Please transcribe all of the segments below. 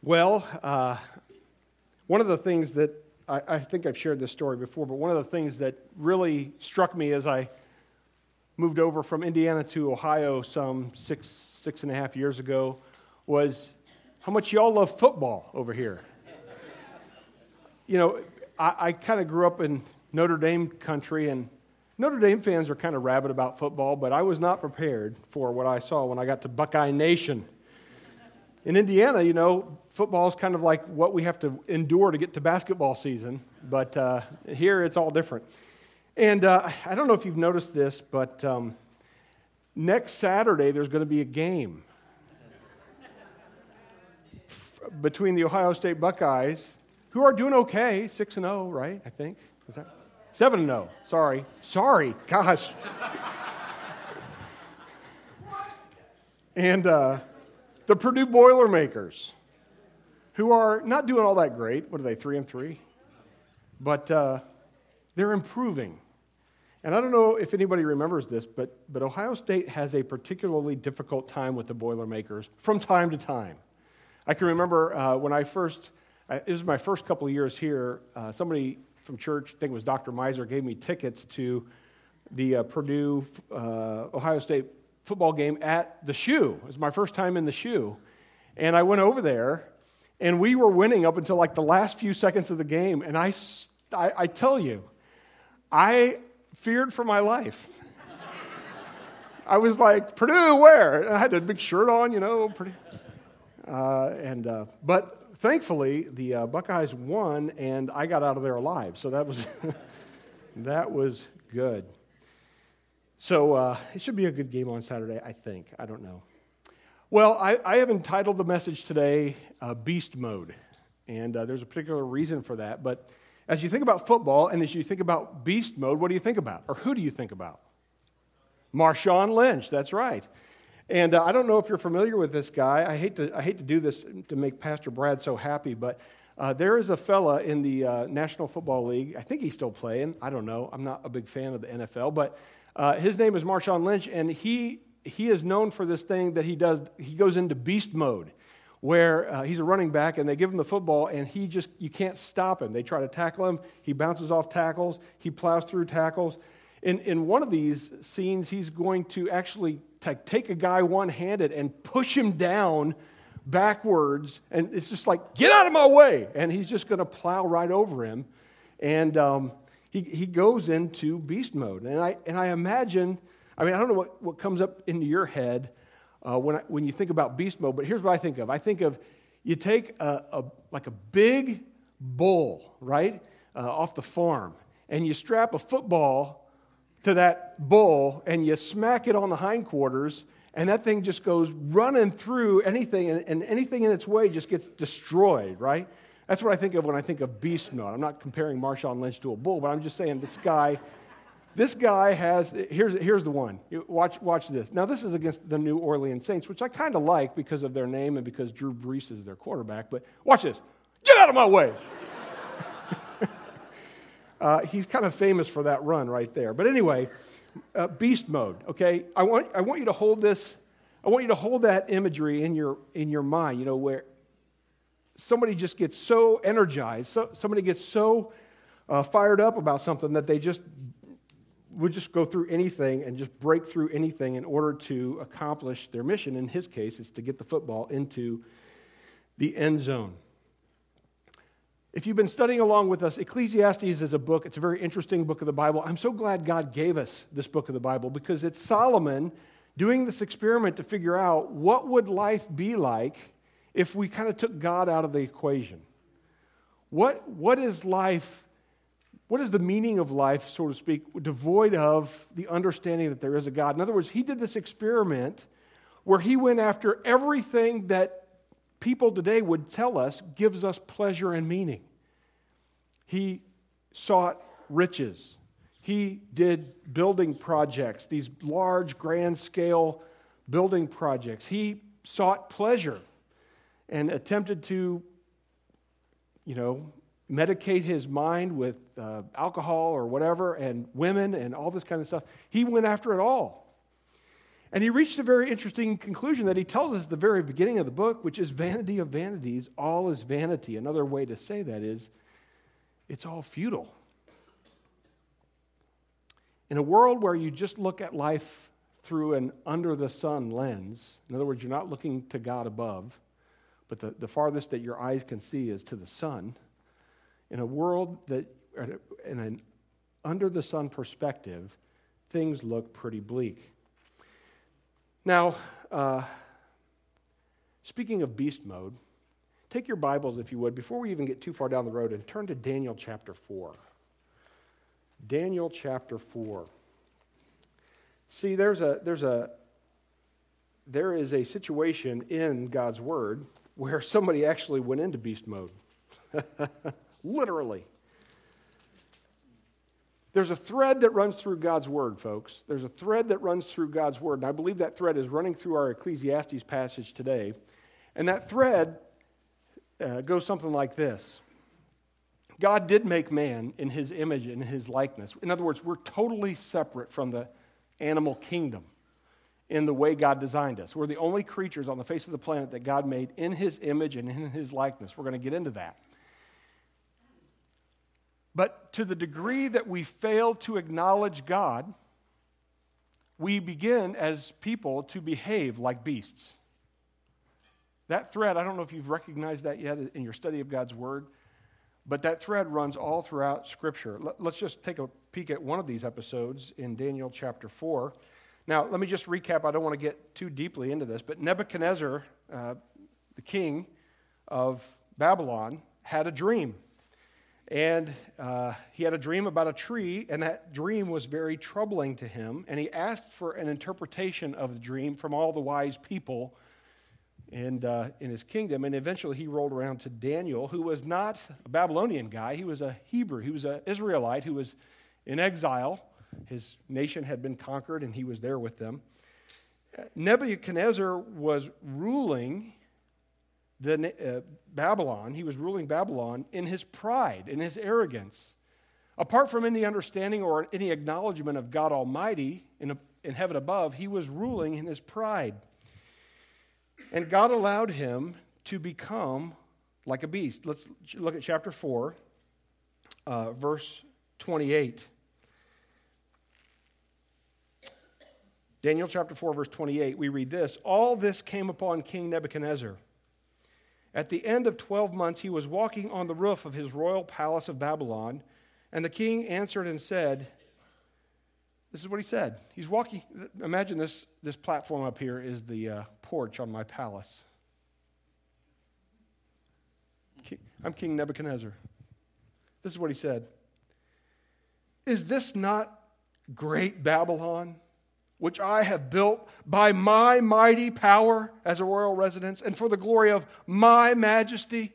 Well, one of the things that I think I've shared this story before, but one of the things that really struck me as I moved over from Indiana to Ohio some six and a half years ago was how much y'all love football over here. You know, I kind of grew up in Notre Dame country, and Notre Dame fans are kind of rabid about football, but I was not prepared for what I saw when I got to Buckeye Nation. In Indiana, you know, football is kind of like what we have to endure to get to basketball season, but here it's all different. And I don't know if you've noticed this, but next Saturday there's going to be a game between the Ohio State Buckeyes, who are doing okay, 6-0, right, I think? Is that 7-0, sorry, gosh. And the Purdue Boilermakers, who are not doing all that great. What are they, 3-3? But they're improving. And I don't know if anybody remembers this, but Ohio State has a particularly difficult time with the Boilermakers from time to time. I can remember when it was my first couple of years here, somebody from church, I think it was Dr. Miser, gave me tickets to the Purdue Ohio State football game at the Shoe. It was my first time in the Shoe. And I went over there, and we were winning up until like the last few seconds of the game. And I tell you, I feared for my life. I was like, Purdue, where? And I had a big shirt on, you know, Purdue. But thankfully, the Buckeyes won, and I got out of there alive. So that was that was good. So it should be a good game on Saturday, I think. I don't know. Well, I have entitled the message today, Beast Mode. And there's a particular reason for that. But as you think about football and as you think about beast mode, what do you think about? Or who do you think about? Marshawn Lynch, that's right. And I don't know if you're familiar with this guy. I hate to do this to make Pastor Brad so happy, but there is a fella in the National Football League. I think he's still playing. I don't know. I'm not a big fan of the NFL, but his name is Marshawn Lynch, and he is known for this thing that he does. He goes into beast mode, where he's a running back, and they give him the football, and you can't stop him. They try to tackle him. He bounces off tackles. He plows through tackles. In one of these scenes, he's going to actually take a guy one-handed and push him down backwards, and it's just like, get out of my way! And he's just going to plow right over him, and he goes into beast mode. And I imagine, I don't know what comes up into your head when you think about beast mode, but here's what I think of. I think of you take a big bull, right, off the farm, and you strap a football to that bull, and you smack it on the hindquarters, and that thing just goes running through anything, and anything in its way just gets destroyed, right? That's what I think of when I think of beast mode. I'm not comparing Marshawn Lynch to a bull, but I'm just saying this guy has, here's the one. Watch this. Now, this is against the New Orleans Saints, which I kind of like because of their name and because Drew Brees is their quarterback, but watch this. Get out of my way! He's kind of famous for that run right there. But anyway, beast mode, okay? I want you to hold this. I want you to hold that imagery in your mind, you know, where somebody just gets so energized, somebody gets so fired up about something that they would just go through anything and just break through anything in order to accomplish their mission. In his case, it's to get the football into the end zone. If you've been studying along with us, Ecclesiastes is a book. It's a very interesting book of the Bible. I'm so glad God gave us this book of the Bible because it's Solomon doing this experiment to figure out what would life be like if we kind of took God out of the equation. What is life? What is the meaning of life, so to speak, devoid of the understanding that there is a God? In other words, he did this experiment where he went after everything that people today would tell us gives us pleasure and meaning. He sought riches. He did building projects, these large, grand-scale building projects. He sought pleasure and attempted to, medicate his mind with alcohol or whatever, and women and all this kind of stuff. He went after it all. And he reached a very interesting conclusion that he tells us at the very beginning of the book, which is vanity of vanities, all is vanity. Another way to say that is, it's all futile. In a world where you just look at life through an under-the-sun lens, in other words, you're not looking to God above, but the farthest that your eyes can see is to the sun. In a world that, in an under-the-sun perspective, things look pretty bleak. Now, speaking of beast mode, take your Bibles, if you would, before we even get too far down the road, and turn to Daniel chapter 4. Daniel chapter 4. See, there is a situation in God's Word where somebody actually went into beast mode. Literally. There's a thread that runs through God's Word, folks. There's a thread that runs through God's Word, and I believe that thread is running through our Ecclesiastes passage today. And that thread goes something like this. God did make man in his image and his likeness. In other words, we're totally separate from the animal kingdom in the way God designed us. We're the only creatures on the face of the planet that God made in his image and in his likeness. We're going to get into that. But to the degree that we fail to acknowledge God, we begin as people to behave like beasts. That thread, I don't know if you've recognized that yet in your study of God's Word, but that thread runs all throughout Scripture. Let's just take a peek at one of these episodes in Daniel chapter 4. Now, let me just recap. I don't want to get too deeply into this, but Nebuchadnezzar, the king of Babylon, had a dream. And he had a dream about a tree, and that dream was very troubling to him. And he asked for an interpretation of the dream from all the wise people in his kingdom. And eventually he rolled around to Daniel, who was not a Babylonian guy. He was a Hebrew. He was an Israelite who was in exile. His nation had been conquered, and he was there with them. Nebuchadnezzar was ruling Babylon. He was ruling Babylon in his pride, in his arrogance. Apart from any understanding or any acknowledgement of God Almighty in heaven above, he was ruling in his pride. And God allowed him to become like a beast. Let's look at chapter 4, verse 28. Daniel chapter 4, verse 28, we read this: "All this came upon King Nebuchadnezzar. At the end of 12 months, he was walking on the roof of his royal palace of Babylon, and the king answered and said," this is what he said. He's walking, imagine this platform up here is the porch on my palace. I'm King Nebuchadnezzar. This is what he said. "Is this not great Babylon, which I have built by my mighty power as a royal residence and for the glory of my majesty?"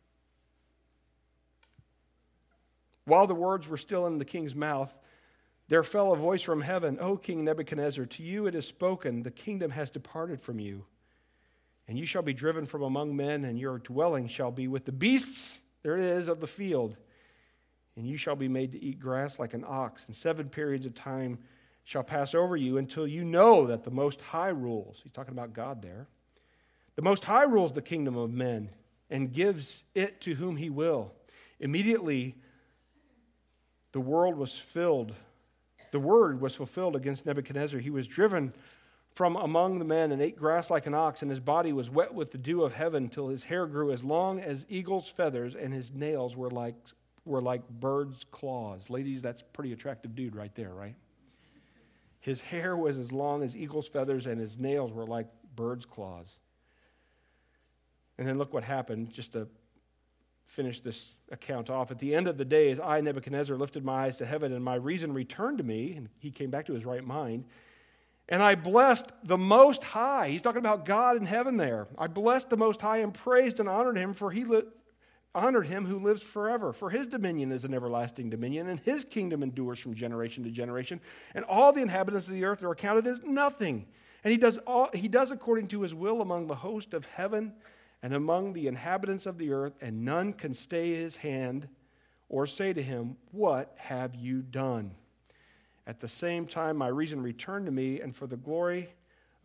While the words were still in the king's mouth, there fell a voice from heaven, "O King Nebuchadnezzar, to you it is spoken, the kingdom has departed from you, and you shall be driven from among men, and your dwelling shall be with the beasts," there it is, "of the field, and you shall be made to eat grass like an ox, and 7 periods of time shall pass over you until you know that the Most High rules." He's talking about God there. "The Most High rules the kingdom of men and gives it to whom he will." Immediately, the word was fulfilled against Nebuchadnezzar. He was driven from among the men and ate grass like an ox, and his body was wet with the dew of heaven till his hair grew as long as eagle's feathers, and his nails were like birds' claws. Ladies, that's a pretty attractive dude right there, right? His hair was as long as eagle's feathers, and his nails were like birds' claws. And then look what happened, just to finish this account off. "At the end of the days, I, Nebuchadnezzar, lifted my eyes to heaven, and my reason returned to me," and he came back to his right mind, "and I blessed the Most High." He's talking about God in heaven there. "I blessed the Most High and praised and honored him, for he honored him who lives forever. For his dominion is an everlasting dominion, and his kingdom endures from generation to generation. And all the inhabitants of the earth are accounted as nothing. And he does according to his will among the host of heaven and among the inhabitants of the earth, and none can stay his hand or say to him, 'What have you done?' At the same time, my reason returned to me, and for the glory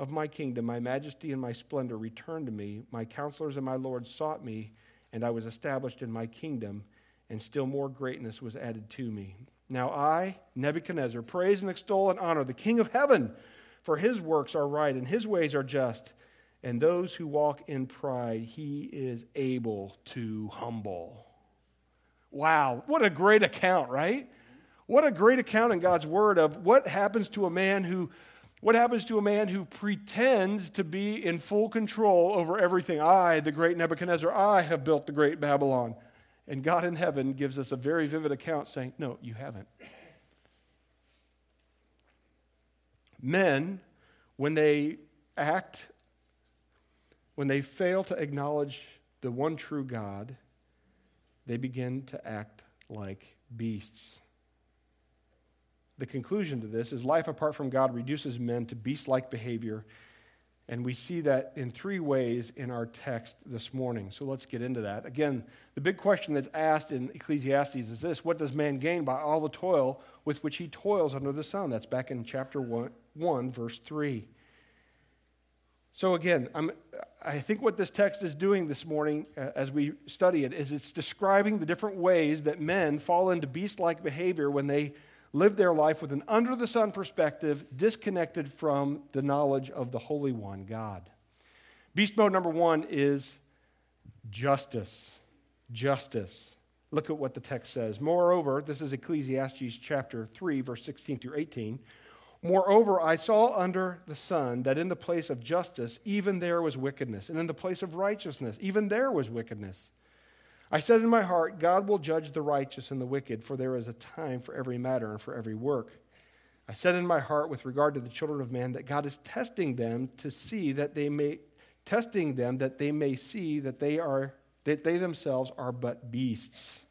of my kingdom, my majesty and my splendor returned to me. My counselors and my lords sought me, and I was established in my kingdom, and still more greatness was added to me. Now I, Nebuchadnezzar, praise and extol and honor the King of heaven, for his works are right and his ways are just, and those who walk in pride he is able to humble. Wow, what a great account, right? What a great account in God's word of what happens to a man who pretends to be in full control over everything. I, the great Nebuchadnezzar, I have built the great Babylon. And God in heaven gives us a very vivid account saying, no, you haven't. Men, when they fail to acknowledge the one true God, they begin to act like beasts. The conclusion to this is life apart from God reduces men to beast-like behavior, and we see that in three ways in our text this morning. So let's get into that. Again, the big question that's asked in Ecclesiastes is this: what does man gain by all the toil with which he toils under the sun? That's back in chapter 1, verse 3. So again, I think what this text is doing this morning as we study it is it's describing the different ways that men fall into beast-like behavior when they live their life with an under-the-sun perspective, disconnected from the knowledge of the Holy One, God. Beast mode number one is justice. Justice. Look at what the text says. Moreover, this is Ecclesiastes chapter 3, verse 16 through 18. Moreover, I saw under the sun that in the place of justice, even there was wickedness, and in the place of righteousness, even there was wickedness. I said in my heart, God will judge the righteous and the wicked, for there is a time for every matter and for every work. I said in my heart with regard to the children of man that God is testing them to see that they may see that they themselves are but beasts.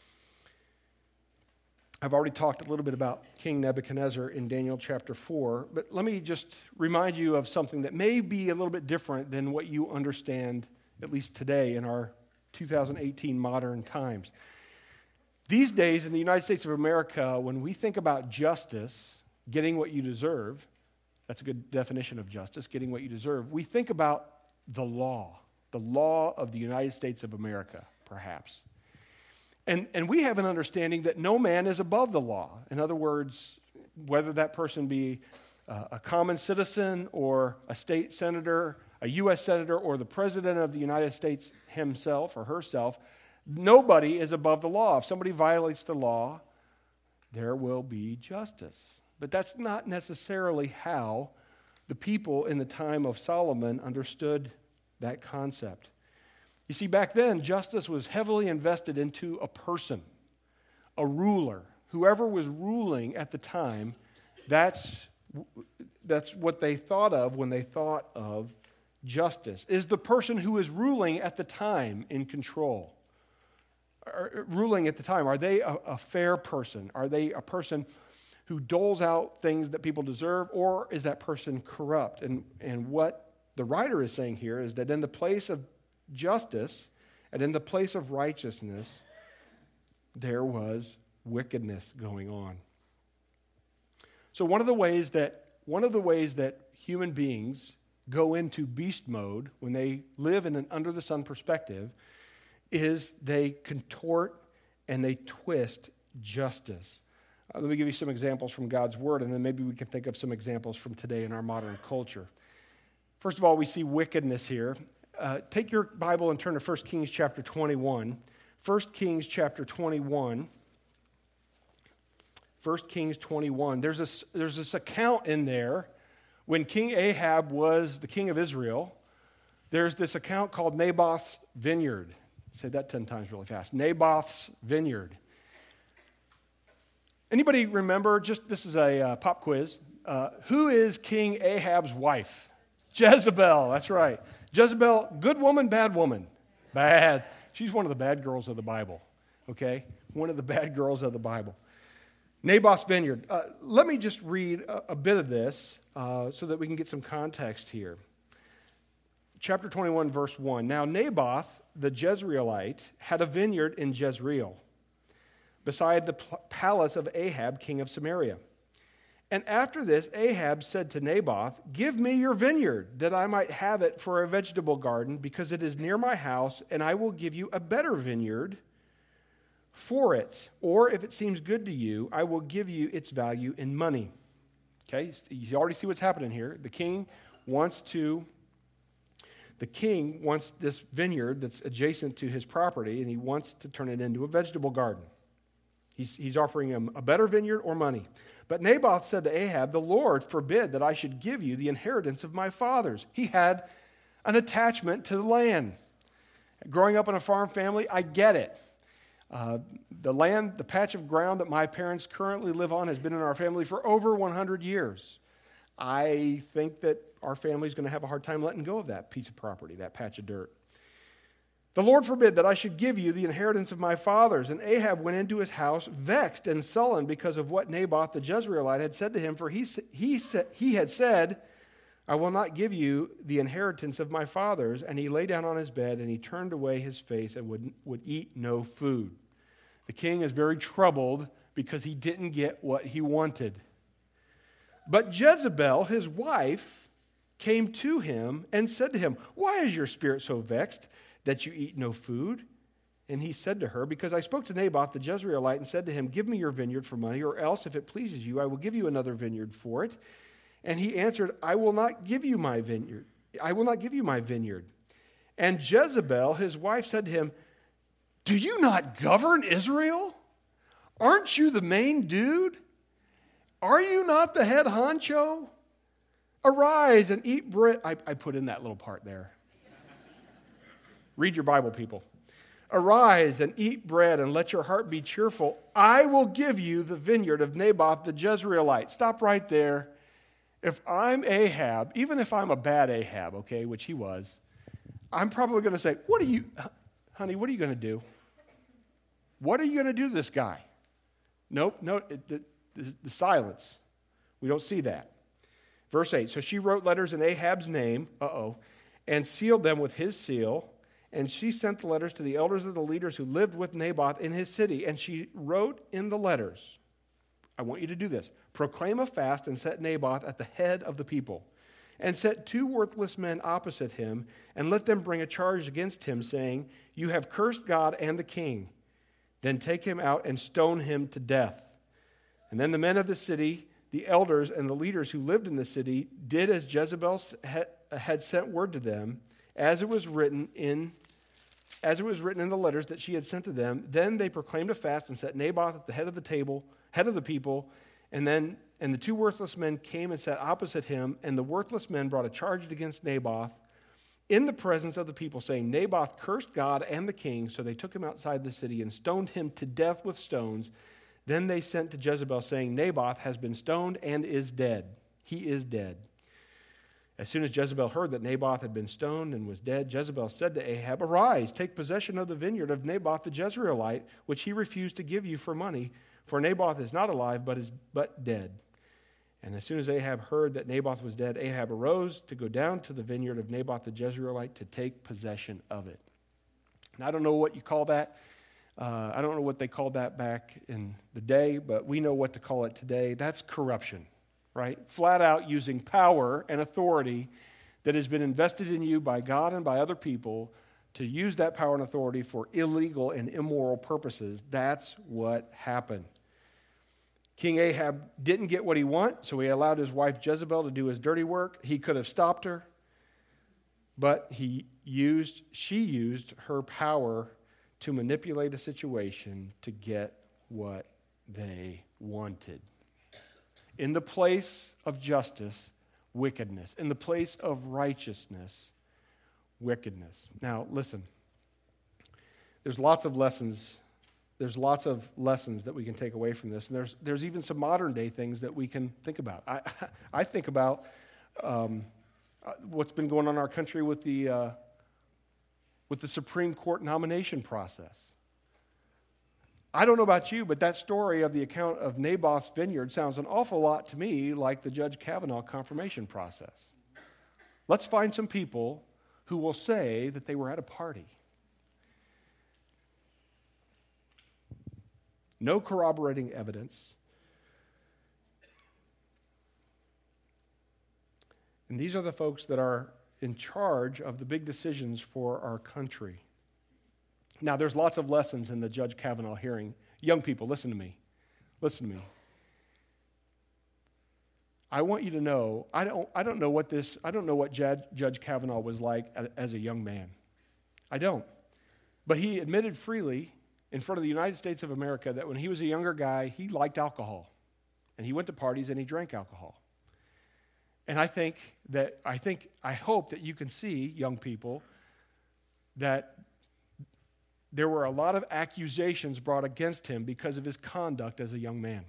I've already talked a little bit about King Nebuchadnezzar in Daniel chapter 4, but let me just remind you of something that may be a little bit different than what you understand, at least today in our 2018 modern times. These days in the United States of America, when we think about justice, getting what you deserve, that's a good definition of justice, getting what you deserve, we think about the law of the United States of America, perhaps. And we have an understanding that no man is above the law. In other words, whether that person be a common citizen or a state senator, a U.S. senator, or the president of the United States himself or herself, nobody is above the law. If somebody violates the law, there will be justice. But that's not necessarily how the people in the time of Solomon understood that concept. You see, back then, justice was heavily invested into a person, a ruler. Whoever was ruling at the time, that's what they thought of when they thought of justice. Is the person who is ruling at the time in control? Ruling at the time, are they a fair person? Are they a person who doles out things that people deserve, or is that person corrupt? And what the writer is saying here is that in the place of justice and in the place of righteousness, there was wickedness going on. So one of the ways that human beings go into beast mode when they live in an under-the-sun perspective is they contort and they twist justice. Let me give you some examples from God's Word, and then maybe we can think of some examples from today in our modern culture. First of all, we see wickedness here. Take your Bible and turn to 1 Kings chapter 21. 1 Kings chapter 21. 1 Kings 21. There's this account in there when King Ahab was the king of Israel. There's this account called Naboth's vineyard. Say that 10 times really fast. Naboth's vineyard. Anybody remember, this is a pop quiz, who is King Ahab's wife? Jezebel, that's right. Jezebel, good woman, bad woman? Bad. She's one of the bad girls of the Bible, okay? One of the bad girls of the Bible. Naboth's vineyard. Let me just read a bit of this so that we can get some context here. Chapter 21, verse 1. Now Naboth, the Jezreelite, had a vineyard in Jezreel, beside the palace of Ahab, king of Samaria. And after this, Ahab said to Naboth, "Give me your vineyard, that I might have it for a vegetable garden, because it is near my house, and I will give you a better vineyard for it. Or if it seems good to you, I will give you its value in money." Okay, you already see what's happening here. The king wants this vineyard that's adjacent to his property, and he wants to turn it into a vegetable garden. He's offering him a better vineyard or money. But Naboth said to Ahab, "The Lord forbid that I should give you the inheritance of my fathers." He had an attachment to the land. Growing up in a farm family, I get it. The land, the patch of ground that my parents currently live on has been in our family for over 100 years. I think that our family is going to have a hard time letting go of that piece of property, that patch of dirt. "The Lord forbid that I should give you the inheritance of my fathers." And Ahab went into his house, vexed and sullen because of what Naboth the Jezreelite had said to him. For he had said, "I will not give you the inheritance of my fathers." And he lay down on his bed, and he turned away his face and would eat no food. The king is very troubled because he didn't get what he wanted. But Jezebel, his wife, came to him and said to him, "Why is your spirit so vexed that you eat no food?" And he said to her, "Because I spoke to Naboth the Jezreelite and said to him, 'Give me your vineyard for money, or else, if it pleases you, I will give you another vineyard for it.' And he answered, 'I will not give you my vineyard. I will not give you my vineyard.' And Jezebel, his wife, said to him, 'Do you not govern Israel? Aren't you the main dude? Are you not the head honcho? Arise and eat bread.'" I put in that little part there. Read your Bible, people. "Arise and eat bread, and let your heart be cheerful. I will give you the vineyard of Naboth the Jezreelite." Stop right there. If I'm Ahab, even if I'm a bad Ahab, okay, which he was, I'm probably going to say, honey, what are you going to do? What are you going to do to this guy? Nope, no, the silence. We don't see that. Verse 8, "So she wrote letters in Ahab's name, and sealed them with his seal. And she sent the letters to the elders of the leaders who lived with Naboth in his city. And she wrote in the letters," I want you to do this, "Proclaim a fast and set Naboth at the head of the people. And set 2 worthless men opposite him, and let them bring a charge against him, saying, 'You have cursed God and the king.' Then take him out and stone him to death." And then the men of the city, the elders and the leaders who lived in the city, did as Jezebel had sent word to them, as it was written in the letters that she had sent to them. Then they proclaimed a fast and set Naboth at the head of the people. And the 2 worthless men came and sat opposite him. And the worthless men brought a charge against Naboth in the presence of the people, saying, "Naboth cursed God and the king." So they took him outside the city and stoned him to death with stones. Then they sent to Jezebel, saying, "Naboth has been stoned and is dead. He is dead." As soon as Jezebel heard that Naboth had been stoned and was dead, Jezebel said to Ahab, "Arise, take possession of the vineyard of Naboth the Jezreelite, which he refused to give you for money, for Naboth is not alive, but dead." And as soon as Ahab heard that Naboth was dead, Ahab arose to go down to the vineyard of Naboth the Jezreelite to take possession of it. Now, I don't know what you call that. I don't know what they called that back in the day, but we know what to call it today. That's corruption, right? Flat out using power and authority that has been invested in you by God and by other people to use that power and authority for illegal and immoral purposes. That's what happened. King Ahab didn't get what he wanted, so he allowed his wife Jezebel to do his dirty work. He could have stopped her, but she used her power to manipulate a situation to get what they wanted. In the place of justice, wickedness. In the place of righteousness, wickedness. Now, listen. There's lots of lessons that we can take away from this, and there's even some modern day things that we can think about. I think about what's been going on in our country with the Supreme Court nomination process. I don't know about you, but that story of the account of Naboth's vineyard sounds an awful lot to me like the Judge Kavanaugh confirmation process. Let's find some people who will say that they were at a party. No corroborating evidence. And these are the folks that are in charge of the big decisions for our country. Now, there's lots of lessons in the Judge Kavanaugh hearing. Young people, listen to me. Listen to me. I want you to know, I don't know what Judge Kavanaugh was like as a young man. I don't. But he admitted freely in front of the United States of America that when he was a younger guy, he liked alcohol. And he went to parties and he drank alcohol. And I hope that you can see, young people, that there were a lot of accusations brought against him because of his conduct as a young man.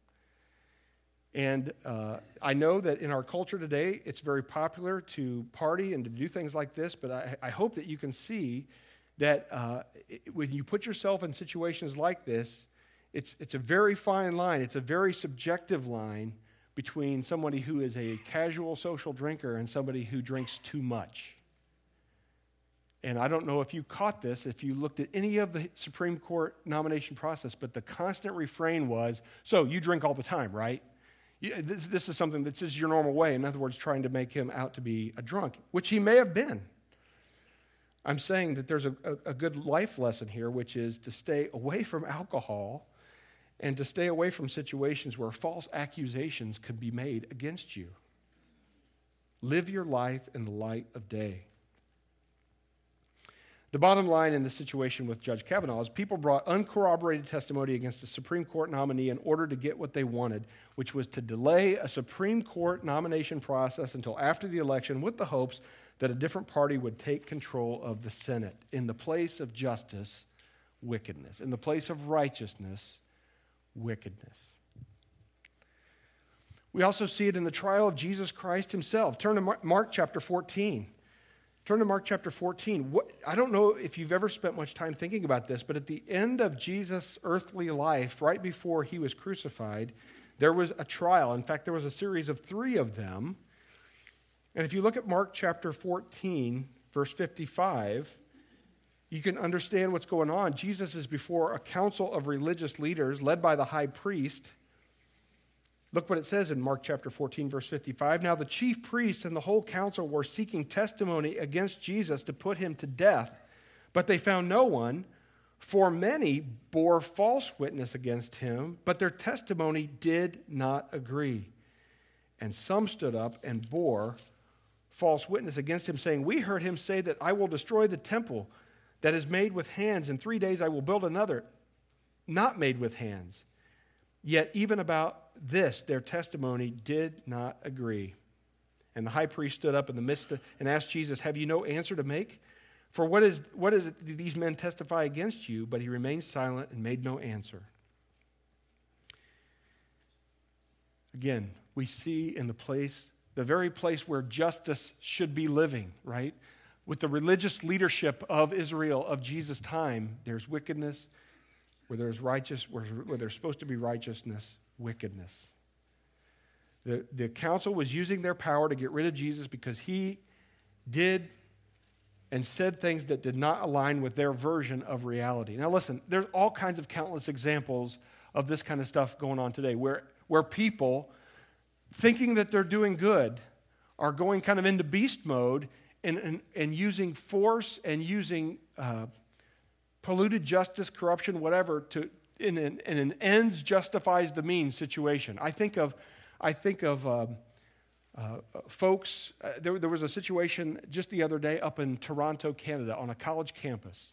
And I know that in our culture today, it's very popular to party and to do things like this, but I hope that you can see that when you put yourself in situations like this, it's a very fine line. It's a very subjective line between somebody who is a casual social drinker and somebody who drinks too much. And I don't know if you caught this, if you looked at any of the Supreme Court nomination process, but the constant refrain was, so you drink all the time, right? This is something that's just your normal way. In other words, trying to make him out to be a drunk, which he may have been. I'm saying that there's a good life lesson here, which is to stay away from alcohol and to stay away from situations where false accusations can be made against you. Live your life in the light of day. The bottom line in the situation with Judge Kavanaugh is people brought uncorroborated testimony against a Supreme Court nominee in order to get what they wanted, which was to delay a Supreme Court nomination process until after the election with the hopes that a different party would take control of the Senate. In the place of justice, wickedness. In the place of righteousness, wickedness. We also see it in the trial of Jesus Christ himself. Turn to Mark chapter 14. Turn to Mark chapter 14. I don't know if you've ever spent much time thinking about this, but at the end of Jesus' earthly life, right before he was crucified, there was a trial. In fact, there was a series of 3 of them. And if you look at Mark chapter 14, verse 55, you can understand what's going on. Jesus is before a council of religious leaders led by the high priest. Look what it says in Mark chapter 14, verse 55. Now the chief priests and the whole council were seeking testimony against Jesus to put him to death, but they found no one, for many bore false witness against him, but their testimony did not agree. And some stood up and bore false witness against him, saying, we heard him say that I will destroy the temple that is made with hands. In 3 days I will build another, not made with hands. Yet even about this, their testimony did not agree. And the high priest stood up in the midst and asked Jesus, have you no answer to make? For what is it that these men testify against you? But he remained silent and made no answer. Again, we see in the very place where justice should be living, right? With the religious leadership of Israel of Jesus' time, there's wickedness. Where there's supposed to be righteousness, wickedness. The council was using their power to get rid of Jesus because he did and said things that did not align with their version of reality. Now listen, there's all kinds of countless examples of this kind of stuff going on today where people, thinking that they're doing good, are going kind of into beast mode and using force and using polluted justice, corruption, whatever, in an ends justifies the means situation. I think of folks. There was a situation just the other day up in Toronto, Canada, on a college campus.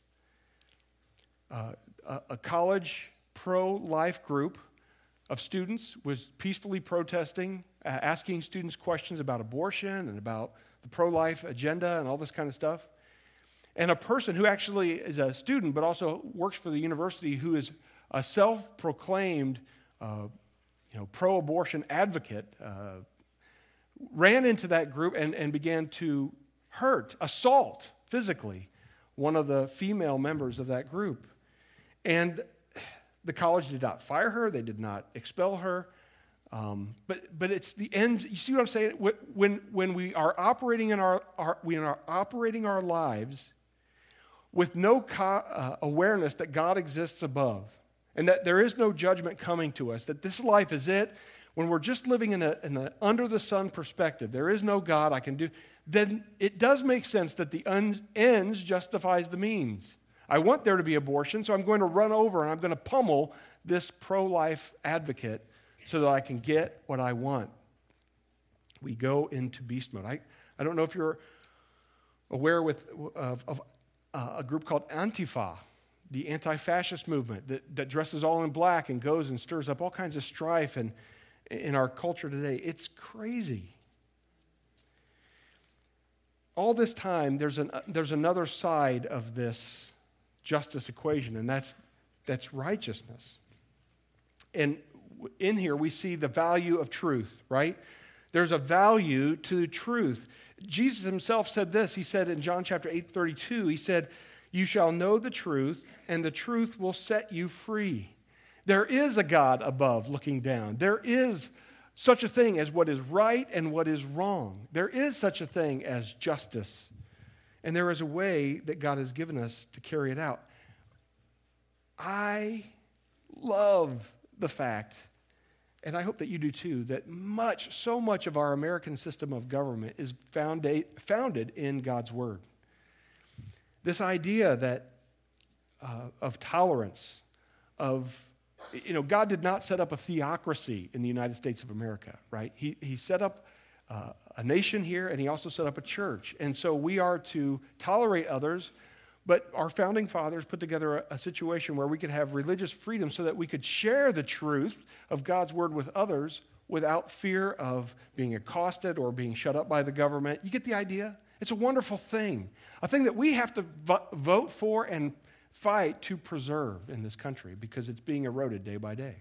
A college pro-life group of students was peacefully protesting, asking students questions about abortion and about the pro-life agenda and all this kind of stuff. And a person who actually is a student but also works for the university, who is a self-proclaimed pro-abortion advocate, ran into that group and began to assault physically one of the female members of that group. And the college did not fire her. They did not expel her. But it's the end. You see what I'm saying? When we are operating operating our lives with no awareness that God exists above and that there is no judgment coming to us, that this life is it, when we're just living in an under-the-sun perspective, there is no God I can do, then it does make sense that the ends justifies the means. I want there to be abortion, so I'm going to run over and I'm going to pummel this pro-life advocate so that I can get what I want. We go into beast mode. I don't know if you're aware of a group called Antifa, the anti-fascist movement that dresses all in black and goes and stirs up all kinds of strife in our culture today. It's crazy. All this time, there's another side of this justice equation, and that's righteousness. And in here, we see the value of truth, right? There's a value to truth. Jesus himself said this. He said in John chapter 8:32, he said, "You shall know the truth, and the truth will set you free." There is a God above looking down. There is such a thing as what is right and what is wrong. There is such a thing as justice. And there is a way that God has given us to carry it out. I love the fact, and I hope that you do too, that so much of our American system of government is founded in God's Word. This idea that of tolerance, God did not set up a theocracy in the United States of America, right? He set up a nation here, and he also set up a church. And so we are to tolerate others, but our founding fathers put together a situation where we could have religious freedom so that we could share the truth of God's Word with others without fear of being accosted or being shut up by the government. You get the idea? It's a wonderful thing, a thing that we have to vote for and fight to preserve in this country because it's being eroded day by day.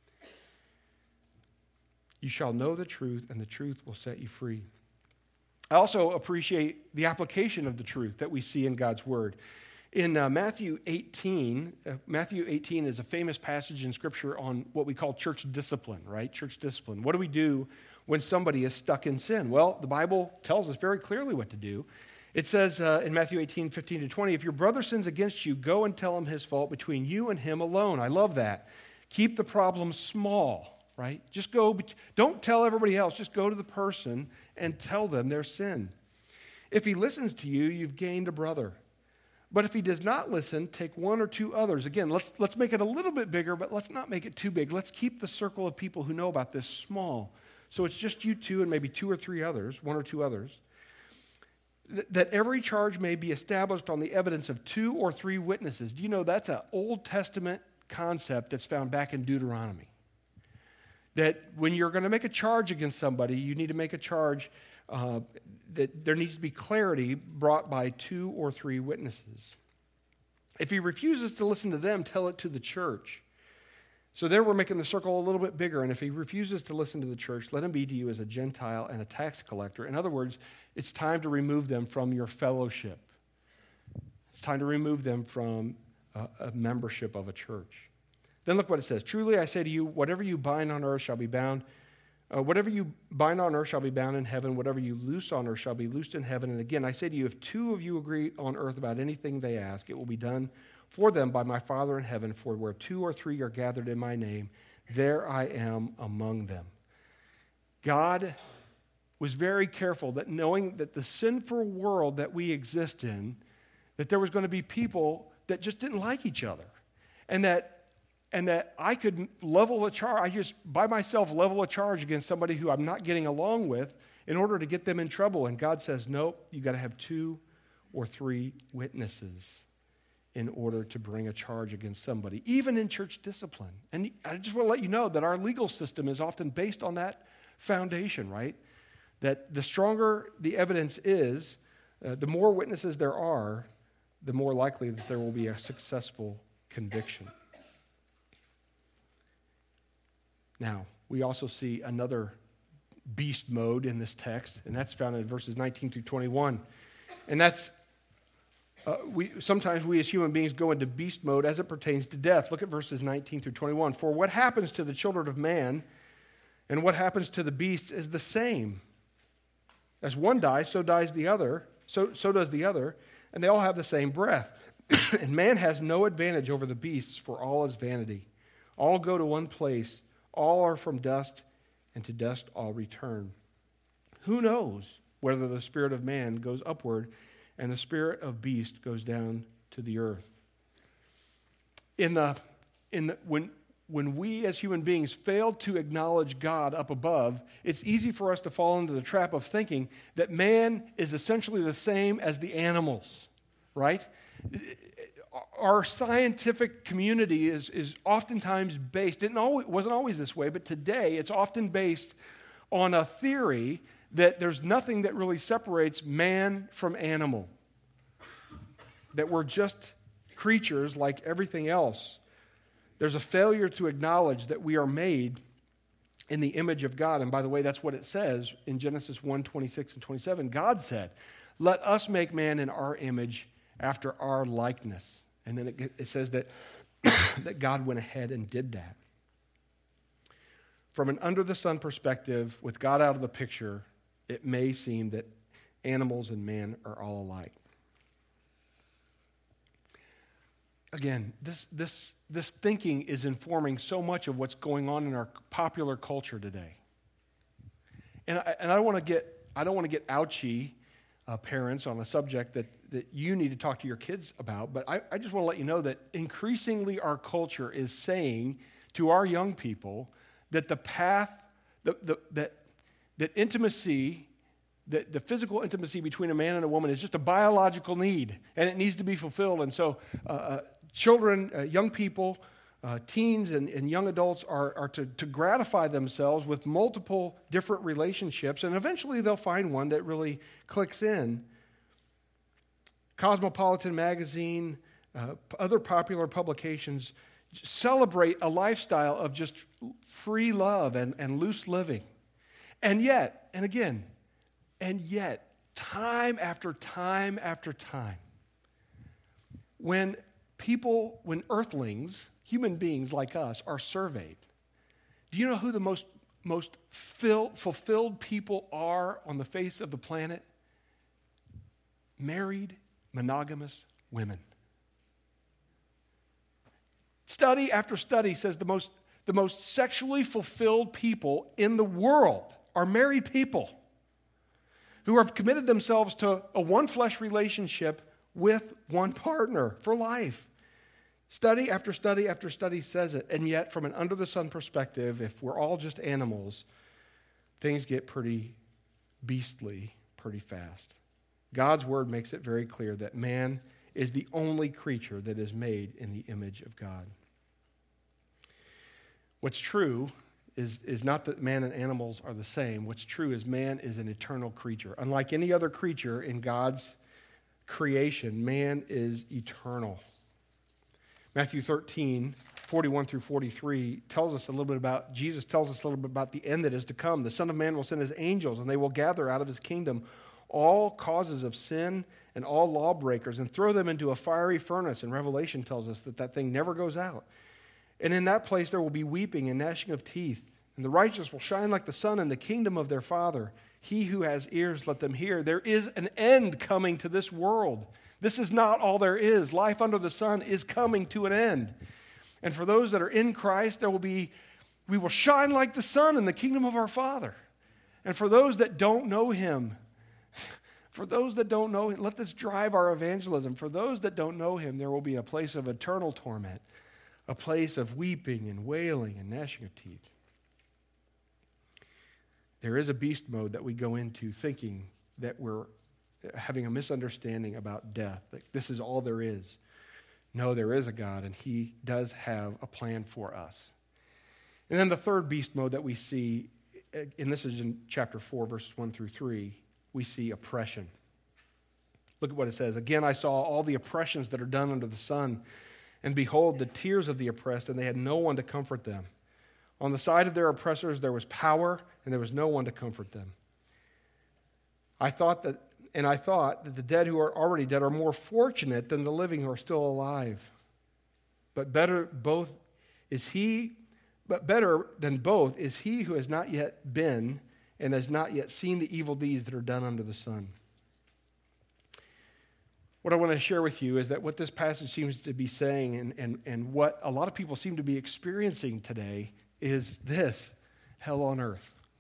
You shall know the truth, and the truth will set you free. I also appreciate the application of the truth that we see in God's Word. In Matthew 18 is a famous passage in Scripture on what we call church discipline, right? Church discipline. What do we do when somebody is stuck in sin? Well, the Bible tells us very clearly what to do. It says in Matthew 18:15-20, if your brother sins against you, go and tell him his fault between you and him alone. I love that. Keep the problem small. Right? Just go, don't tell everybody else. Just go to the person and tell them their sin. If he listens to you, you've gained a brother. But if he does not listen, take one or two others. Again, let's make it a little bit bigger, but let's not make it too big. Let's keep the circle of people who know about this small. So it's just you two and maybe two or three others, one or two others, that every charge may be established on the evidence of two or three witnesses. Do you know that's an Old Testament concept that's found back in Deuteronomy? That when you're going to make a charge against somebody, you need to make a charge that there needs to be clarity brought by two or three witnesses. If he refuses to listen to them, tell it to the church. So there we're making the circle a little bit bigger. And if he refuses to listen to the church, let him be to you as a Gentile and a tax collector. In other words, it's time to remove them from your fellowship. It's time to remove them from a membership of a church. Then look what it says. Truly I say to you, whatever you bind on earth shall be bound. Whatever you bind on earth shall be bound in heaven. Whatever you loose on earth shall be loosed in heaven. And again, I say to you, if two of you agree on earth about anything they ask, it will be done for them by my Father in heaven. For where two or three are gathered in my name, there I am among them. God was very careful that knowing that the sinful world that we exist in, that there was going to be people that just didn't like each other. And that I could level a charge, I just by myself level a charge against somebody who I'm not getting along with in order to get them in trouble. And God says, nope, you got to have two or three witnesses in order to bring a charge against somebody, even in church discipline. And I just want to let you know that our legal system is often based on that foundation, right? That the stronger the evidence is, the more witnesses there are, the more likely that there will be a successful conviction. Now, we also see another beast mode in this text, and that's found in verses 19 through 21. And that's, sometimes we as human beings go into beast mode as it pertains to death. Look at verses 19 through 21. For what happens to the children of man and what happens to the beasts is the same. As one dies, so dies the other, so does the other, and they all have the same breath. And man has no advantage over the beasts, for all is vanity. All go to one place. All are from dust, and to dust all return. Who knows whether the spirit of man goes upward and the spirit of beast goes down to the earth? When we as human beings fail to acknowledge God up above, it's easy for us to fall into the trap of thinking that man is essentially the same as the animals, right? Our scientific community is oftentimes based, wasn't always this way, but today it's often based on a theory that there's nothing that really separates man from animal, that we're just creatures like everything else. There's a failure to acknowledge that we are made in the image of God. And by the way, that's what it says in Genesis 1:26 and 27. God said, "Let us make man in our image after our likeness." And then it says that, that God went ahead and did that. From an under-the-sun perspective, with God out of the picture, it may seem that animals and man are all alike. Again, this thinking is informing so much of what's going on in our popular culture today. And I don't want to get ouchy, parents, on a subject that you need to talk to your kids about, but I just want to let you know that increasingly our culture is saying to our young people that the path, that intimacy, the physical intimacy between a man and a woman is just a biological need, and it needs to be fulfilled. And so children, young people, teens and young adults are to gratify themselves with multiple different relationships, and eventually they'll find one that really clicks in. Cosmopolitan magazine, other popular publications celebrate a lifestyle of just free love and loose living. And yet, time after time after time, when earthlings, human beings like us, are surveyed, do you know who the most fulfilled people are on the face of the planet? Married, monogamous women. Study after study says the most sexually fulfilled people in the world are married people who have committed themselves to a one-flesh relationship with one partner for life. Study after study after study says it, and yet from an under-the-sun perspective, if we're all just animals, things get pretty beastly pretty fast. God's word makes it very clear that man is the only creature that is made in the image of God. What's true is not that man and animals are the same. What's true is man is an eternal creature. Unlike any other creature in God's creation, man is eternal. Matthew 13, 41 through 43 tells us a little bit about, Jesus tells us a little bit about the end that is to come. The Son of Man will send his angels, and they will gather out of his kingdom all causes of sin and all lawbreakers and throw them into a fiery furnace. And Revelation tells us that thing never goes out. And in that place there will be weeping and gnashing of teeth. And the righteous will shine like the sun in the kingdom of their Father. He who has ears, let them hear. There is an end coming to this world. This is not all there is. Life under the sun is coming to an end. And for those that are in Christ, we will shine like the sun in the kingdom of our Father. And for those that don't know him, let this drive our evangelism. For those that don't know him, there will be a place of eternal torment, a place of weeping and wailing and gnashing of teeth. There is a beast mode that we go into thinking that we're having a misunderstanding about death, that this is all there is. No, there is a God, and he does have a plan for us. And then the third beast mode that we see, and this is in chapter 4, verses 1 through 3, we see oppression. Look at what it says. Again, I saw all the oppressions that are done under the sun, and behold, the tears of the oppressed, and they had no one to comfort them. On the side of their oppressors there was power, and there was no one to comfort them. I thought that the dead who are already dead are more fortunate than the living who are still alive. But better than both is he who has not yet been and has not yet seen the evil deeds that are done under the sun. What I want to share with you is that what this passage seems to be saying and what a lot of people seem to be experiencing today is this: hell on earth.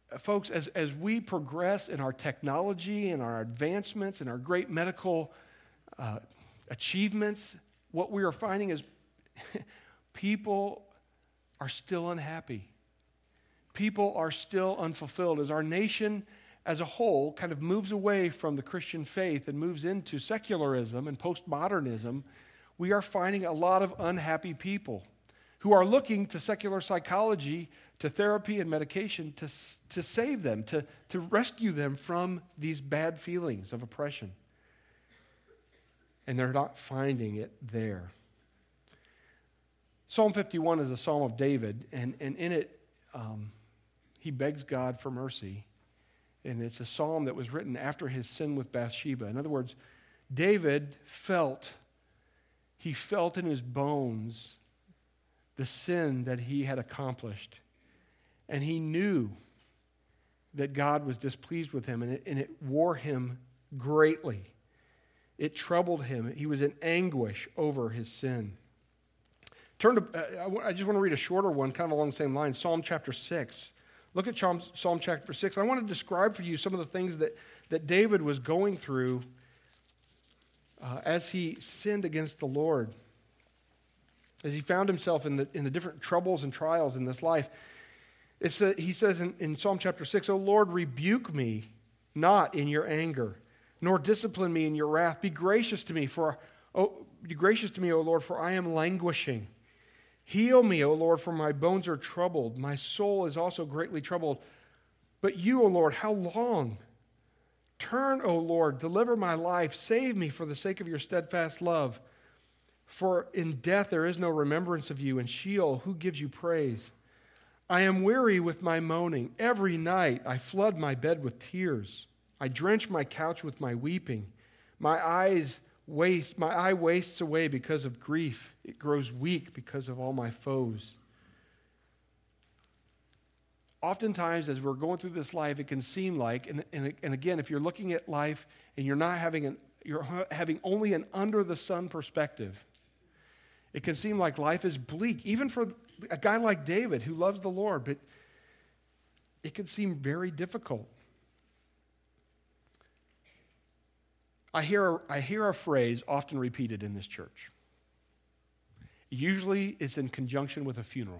folks, as we progress in our technology and our advancements and our great medical achievements, what we are finding is people are still unhappy. People are still unfulfilled. As our nation as a whole kind of moves away from the Christian faith and moves into secularism and postmodernism, we are finding a lot of unhappy people who are looking to secular psychology, to therapy and medication to save them, to rescue them from these bad feelings of oppression. And they're not finding it there. Psalm 51 is a psalm of David, and in it, he begs God for mercy. And it's a psalm that was written after his sin with Bathsheba. In other words, David felt in his bones the sin that he had accomplished. And he knew that God was displeased with him, and it wore him greatly. It troubled him. He was in anguish over his sin. I just want to read a shorter one, kind of along the same line, Psalm chapter 6. Look at Psalm chapter 6. I want to describe for you some of the things that David was going through as he sinned against the Lord, as he found himself in the different troubles and trials in this life. He says in Psalm chapter 6, "O Lord, rebuke me not in your anger, nor discipline me in your wrath. Be gracious to me, O Lord, for I am languishing. Heal me, O Lord, for my bones are troubled. My soul is also greatly troubled. But you, O Lord, how long? Turn, O Lord, deliver my life. Save me for the sake of your steadfast love. For in death there is no remembrance of you. In Sheol, who gives you praise? I am weary with my moaning. Every night I flood my bed with tears. I drench my couch with my weeping. My eye wastes away because of grief. It grows weak because of all my foes." Oftentimes, as we're going through this life, it can seem like, and again, if you're looking at life and you're having only an under the sun perspective, it can seem like life is bleak, even for a guy like David who loves the Lord, but it can seem very difficult. I hear a phrase often repeated in this church. Usually it's in conjunction with a funeral.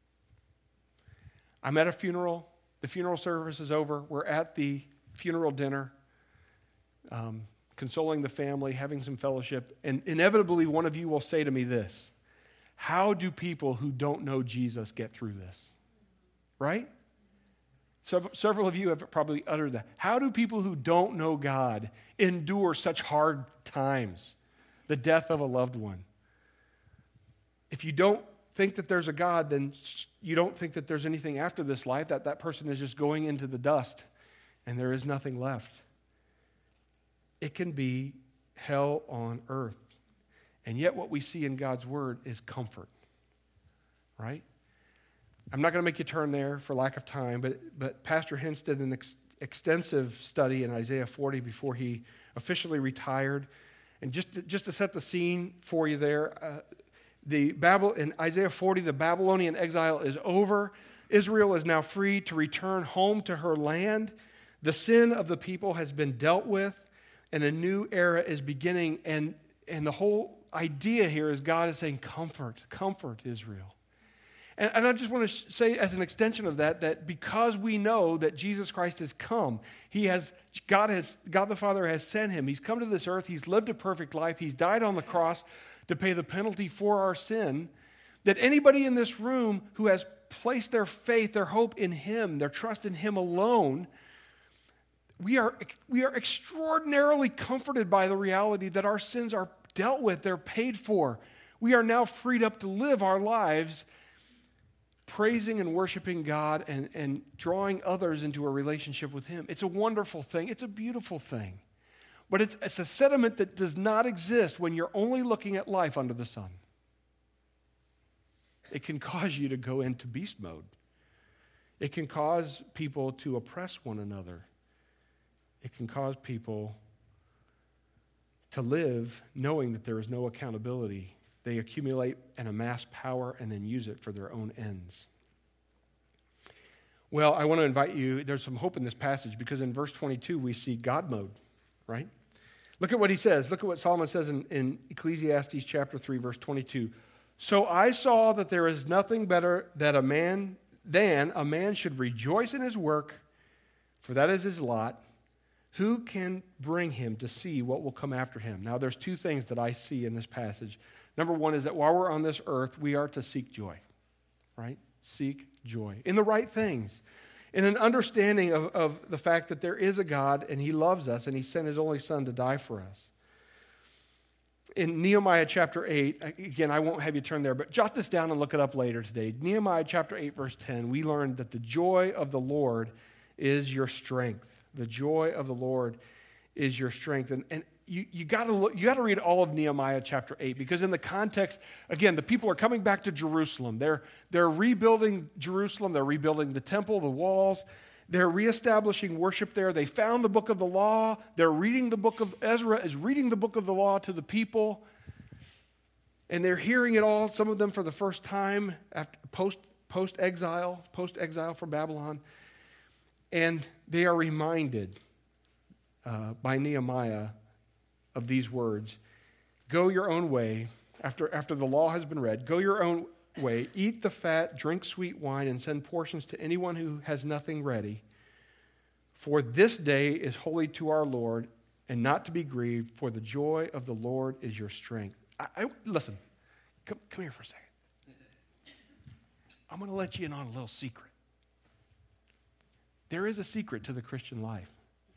I'm at a funeral. The funeral service is over. We're at the funeral dinner, consoling the family, having some fellowship. And inevitably, one of you will say to me this: how do people who don't know Jesus get through this? Right? Several of you have probably uttered that. How do people who don't know God endure such hard times? The death of a loved one. If you don't think that there's a God, then you don't think that there's anything after this life, that person is just going into the dust and there is nothing left. It can be hell on earth. And yet what we see in God's word is comfort, right? I'm not going to make you turn there for lack of time, but Pastor Hintz did an extensive study in Isaiah 40 before he officially retired. And just to set the scene for you there, in Isaiah 40, the Babylonian exile is over. Israel is now free to return home to her land. The sin of the people has been dealt with, and a new era is beginning. And the whole idea here is God is saying, comfort Israel. And I just want to say as an extension of that because we know that Jesus Christ has come, God the Father has sent him. He's come to this earth. He's lived a perfect life. He's died on the cross to pay the penalty for our sin. That anybody in this room who has placed their faith, their hope in him, their trust in him alone, we are extraordinarily comforted by the reality that our sins are dealt with. They're paid for. We are now freed up to live our lives praising and worshiping God and drawing others into a relationship with him. It's a wonderful thing. It's a beautiful thing. But it's a sentiment that does not exist when you're only looking at life under the sun. It can cause you to go into beast mode. It can cause people to oppress one another. It can cause people to live knowing that there is no accountability. They accumulate and amass power and then use it for their own ends. Well, I want to invite you, there's some hope in this passage because in verse 22 we see God mode, right? Look at what he says. Look at what Solomon says in Ecclesiastes chapter 3, verse 22. So I saw that there is nothing better than a man should rejoice in his work, for that is his lot. Who can bring him to see what will come after him? Now, there's two things that I see in this passage. Number one is that while we're on this earth, we are to seek joy, right? Seek joy in the right things, in an understanding of the fact that there is a God and he loves us and he sent his only son to die for us. In Nehemiah chapter 8, again, I won't have you turn there, but jot this down and look it up later today. Nehemiah chapter 8, verse 10, we learned that the joy of the Lord is your strength. The joy of the Lord is your strength. And you got to read all of Nehemiah chapter 8 because in the context, again, the people are coming back to Jerusalem. They're rebuilding Jerusalem. They're rebuilding the temple, the walls. They're reestablishing worship there. They found the book of the law. They're reading the book of Ezra is reading the book of the law to the people. And they're hearing it all, some of them for the first time after post-exile from Babylon. And they are reminded by Nehemiah of these words. Go your own way, after the law has been read, go your own way, eat the fat, drink sweet wine, and send portions to anyone who has nothing ready. For this day is holy to our Lord, and not to be grieved, for the joy of the Lord is your strength. Listen, come here for a second. I'm going to let you in on a little secret. There is a secret to the Christian life.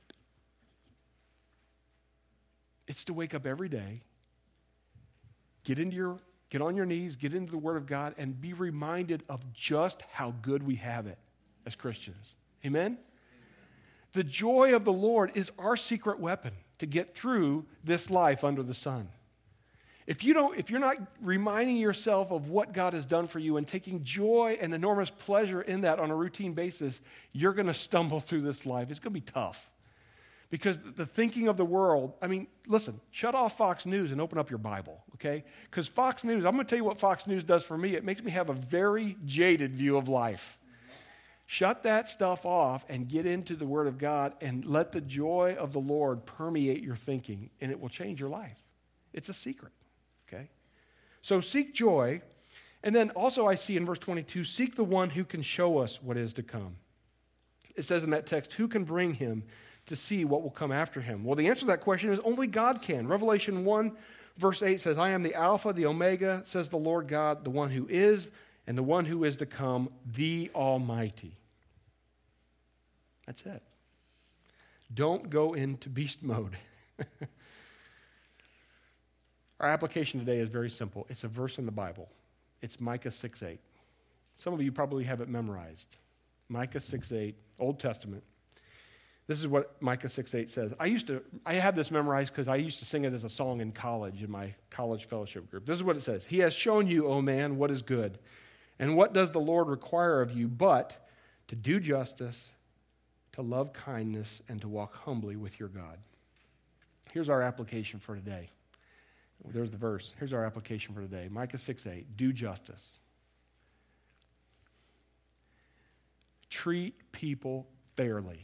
It's to wake up every day, get on your knees, get into the Word of God, and be reminded of just how good we have it as Christians. Amen? The joy of the Lord is our secret weapon to get through this life under the sun. If you're not reminding yourself of what God has done for you and taking joy and enormous pleasure in that on a routine basis, you're going to stumble through this life. It's going to be tough. Because the thinking of the world, listen, shut off Fox News and open up your Bible, okay? Because Fox News, I'm going to tell you what Fox News does for me. It makes me have a very jaded view of life. Shut that stuff off and get into the Word of God and let the joy of the Lord permeate your thinking, and it will change your life. It's a secret, okay? So seek joy. And then also I see in verse 22, seek the one who can show us what is to come. It says in that text, who can bring him to see what will come after him? Well, the answer to that question is only God can. Revelation 1, verse 8 says, I am the Alpha, the Omega, says the Lord God, the one who is and the one who is to come, the Almighty. That's it. Don't go into beast mode. Our application today is very simple. It's a verse in the Bible. It's Micah 6:8. Some of you probably have it memorized. Micah 6:8, Old Testament. This is what Micah 6:8 says. I have this memorized because I used to sing it as a song in college, in my college fellowship group. This is what it says. He has shown you, O man, what is good. And what does the Lord require of you but to do justice, to love kindness, and to walk humbly with your God. Here's our application for today. There's the verse. Here's our application for today. Micah 6:8, do justice. Treat people fairly.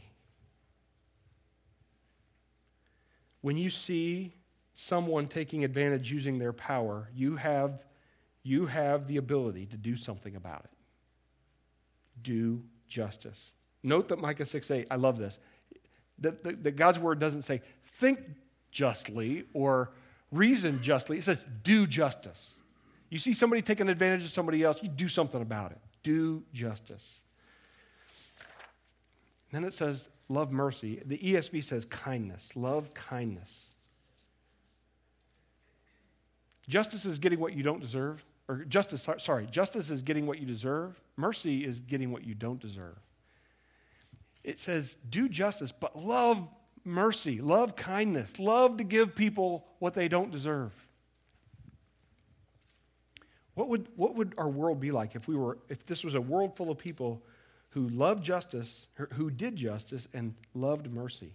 When you see someone taking advantage using their power, you have the ability to do something about it. Do justice. Note that Micah 6:8, I love this, that God's word doesn't say think justly or reason justly. It says do justice. You see somebody taking advantage of somebody else, you do something about it. Do justice. Then it says love mercy. The ESV says kindness. Love kindness. Justice is getting what you don't deserve. Justice is getting what you deserve. Mercy is getting what you don't deserve. It says do justice, but love mercy, love kindness, love to give people what they don't deserve. What would our world be like if this was a world full of people who loved justice, who did justice, and loved mercy?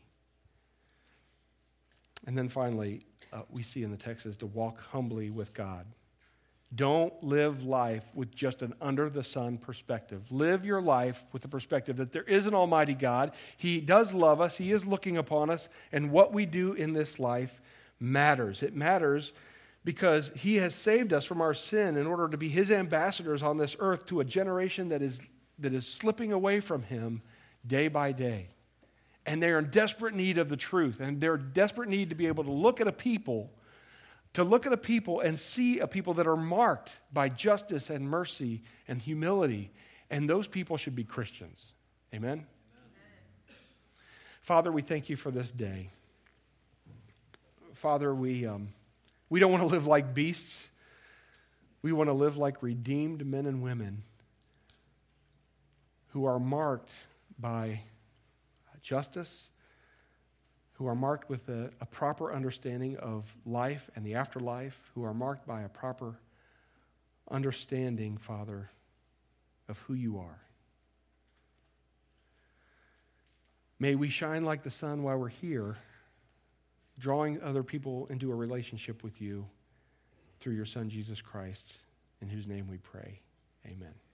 And then finally, we see in the text is to walk humbly with God. Don't live life with just an under-the-sun perspective. Live your life with the perspective that there is an almighty God. He does love us. He is looking upon us. And what we do in this life matters. It matters because he has saved us from our sin in order to be his ambassadors on this earth to a generation that is slipping away from him day by day. And they're in desperate need of the truth. And they're in desperate need to be able to look at a people and see a people that are marked by justice and mercy and humility. And those people should be Christians. Amen? Amen. Father, we thank you for this day. Father, we don't want to live like beasts. We want to live like redeemed men and women who are marked by justice, who are marked with a proper understanding of life and the afterlife, who are marked by a proper understanding, Father, of who you are. May we shine like the sun while we're here, drawing other people into a relationship with you through your Son, Jesus Christ, in whose name we pray. Amen.